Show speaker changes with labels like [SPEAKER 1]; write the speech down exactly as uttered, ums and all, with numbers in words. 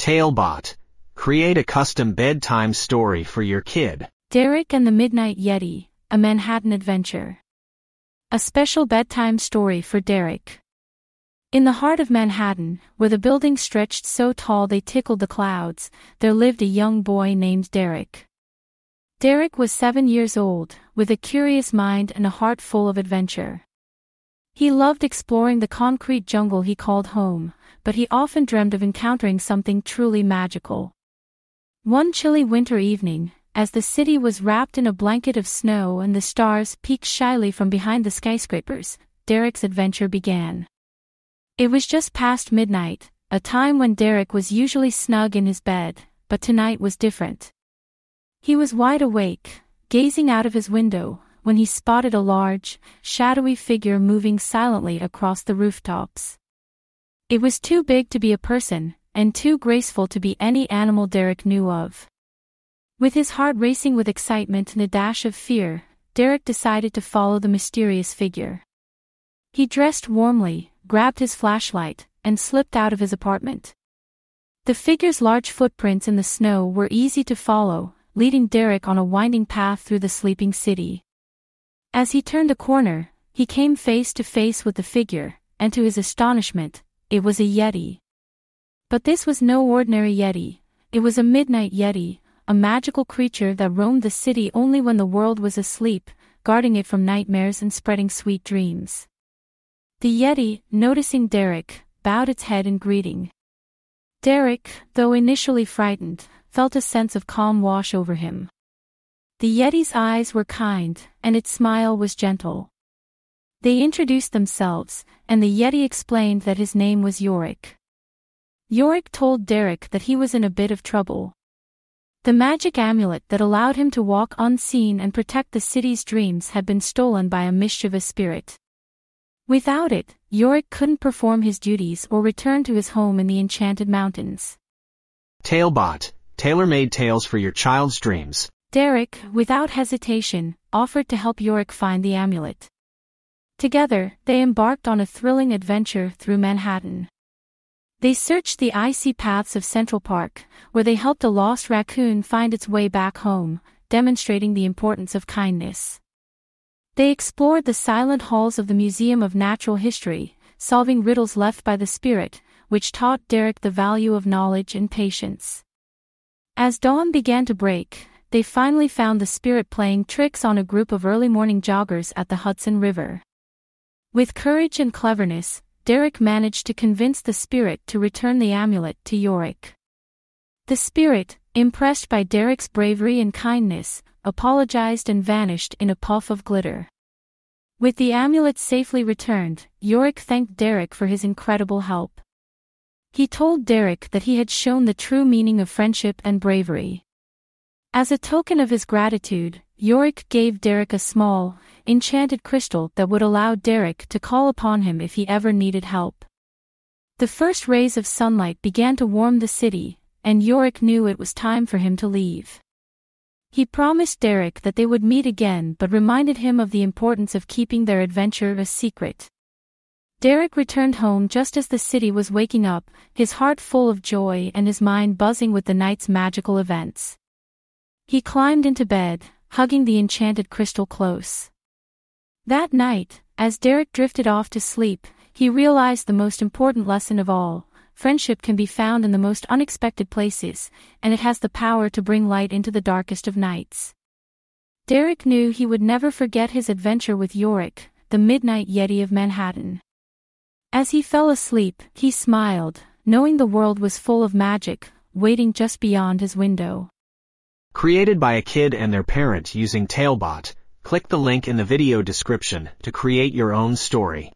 [SPEAKER 1] Talebot. Create a custom bedtime story for your kid.
[SPEAKER 2] Derek and the Midnight Yeti, a Manhattan adventure. A special bedtime story for Derek. In the heart of Manhattan, where the buildings stretched so tall they tickled the clouds, there lived a young boy named Derek. Derek was seven years old, with a curious mind and a heart full of adventure. He loved exploring the concrete jungle he called home, but he often dreamed of encountering something truly magical. One chilly winter evening, as the city was wrapped in a blanket of snow and the stars peeked shyly from behind the skyscrapers, Derek's adventure began. It was just past midnight, a time when Derek was usually snug in his bed, but tonight was different. He was wide awake, gazing out of his window, when he spotted a large, shadowy figure moving silently across the rooftops. It was too big to be a person, and too graceful to be any animal Derek knew of. With his heart racing with excitement and a dash of fear, Derek decided to follow the mysterious figure. He dressed warmly, grabbed his flashlight, and slipped out of his apartment. The figure's large footprints in the snow were easy to follow, leading Derek on a winding path through the sleeping city. As he turned a corner, he came face to face with the figure, and to his astonishment, it was a Yeti. But this was no ordinary Yeti. It was a Midnight Yeti, a magical creature that roamed the city only when the world was asleep, guarding it from nightmares and spreading sweet dreams. The Yeti, noticing Derek, bowed its head in greeting. Derek, though initially frightened, felt a sense of calm wash over him. The Yeti's eyes were kind, and its smile was gentle. They introduced themselves, and the Yeti explained that his name was Yorick. Yorick told Derek that he was in a bit of trouble. The magic amulet that allowed him to walk unseen and protect the city's dreams had been stolen by a mischievous spirit. Without it, Yorick couldn't perform his duties or return to his home in the Enchanted Mountains.
[SPEAKER 1] Talebot. Tailor-made tales for your child's dreams.
[SPEAKER 2] Derek, without hesitation, offered to help Yorick find the amulet. Together, they embarked on a thrilling adventure through Manhattan. They searched the icy paths of Central Park, where they helped a lost raccoon find its way back home, demonstrating the importance of kindness. They explored the silent halls of the Museum of Natural History, solving riddles left by the spirit, which taught Derek the value of knowledge and patience. As dawn began to break, they finally found the spirit playing tricks on a group of early morning joggers at the Hudson River. With courage and cleverness, Derek managed to convince the spirit to return the amulet to Yorick. The spirit, impressed by Derek's bravery and kindness, apologized and vanished in a puff of glitter. With the amulet safely returned, Yorick thanked Derek for his incredible help. He told Derek that he had shown the true meaning of friendship and bravery. As a token of his gratitude, Yorick gave Derek a small, enchanted crystal that would allow Derek to call upon him if he ever needed help. The first rays of sunlight began to warm the city, and Yorick knew it was time for him to leave. He promised Derek that they would meet again but reminded him of the importance of keeping their adventure a secret. Derek returned home just as the city was waking up, his heart full of joy and his mind buzzing with the night's magical events. He climbed into bed, hugging the enchanted crystal close. That night, as Derek drifted off to sleep, he realized the most important lesson of all: friendship can be found in the most unexpected places, and it has the power to bring light into the darkest of nights. Derek knew he would never forget his adventure with Yorick, the Midnight Yeti of Manhattan. As he fell asleep, he smiled, knowing the world was full of magic, waiting just beyond his window.
[SPEAKER 1] Created by a kid and their parent using Talebot, click the link in the video description to create your own story.